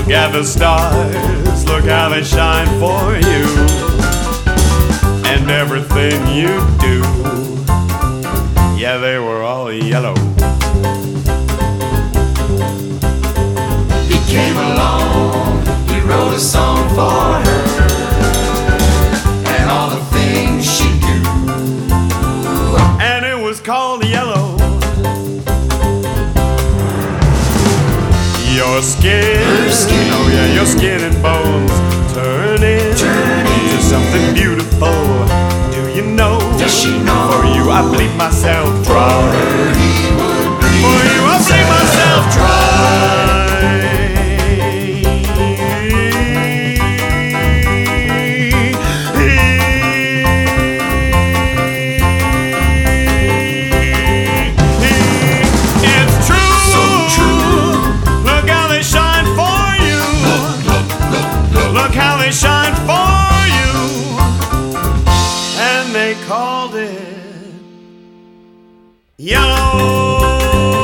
Look at the stars, look how they shine for you, and everything you do, yeah, they were all yellow. He came along, he wrote a song for her, and all the things she do, and it was called Yellow. Your skin, oh yeah, your skin and bones turn into something beautiful. Do you know? Does she know? For you I bleed myself dry. For you I bleed myself dry. It's true. So true. Look how they shine for you. Look how they shine for you. And they called it Yellow.